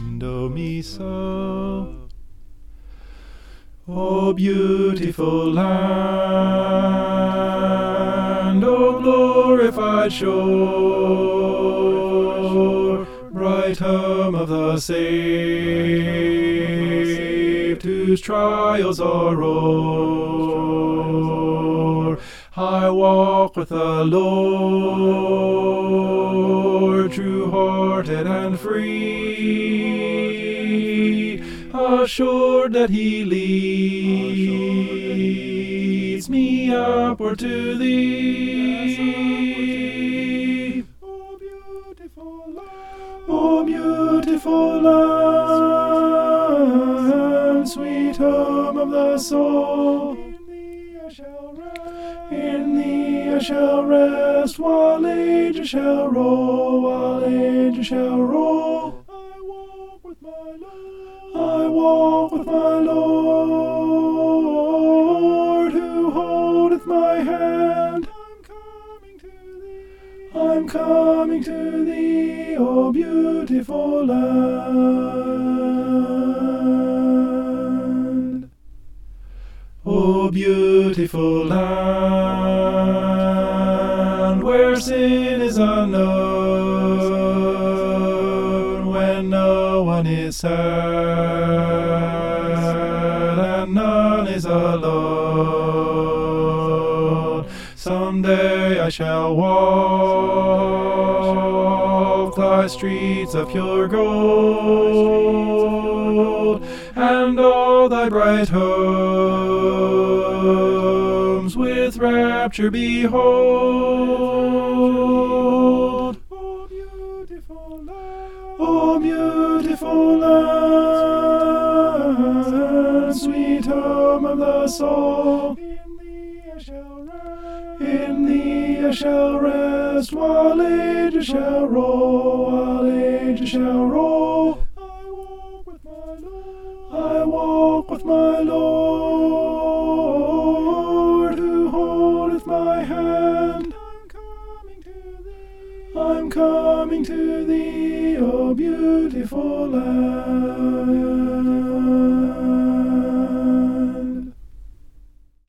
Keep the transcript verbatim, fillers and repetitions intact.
Do me so. O beautiful land, O glorified shore, bright home of the saved, whose trials are o'er. I walk with the Lord, true-hearted and free, assured that he leads me upward to thee. O beautiful land, O beautiful land, sweet home of the soul, in thee I shall rest. In thee I shall rest, while ages shall roll, while ages shall roll. I walk with my Lord, I walk with my Lord, who holdeth my hand. I'm coming to thee, I'm coming to thee, O beautiful land. O beautiful land, where sin is unknown, when no one is sad and none is alone. Someday I shall walk thy streets of pure gold, and all thy bright homes with rapture behold. O beautiful land, O beautiful land, sweet home of the soul, in thee I shall rest, in thee I shall rest, while ages shall roll, while ages shall roll. I walk with my Lord, who holdeth my hand. I'm coming to thee, I'm coming to thee, O beautiful land.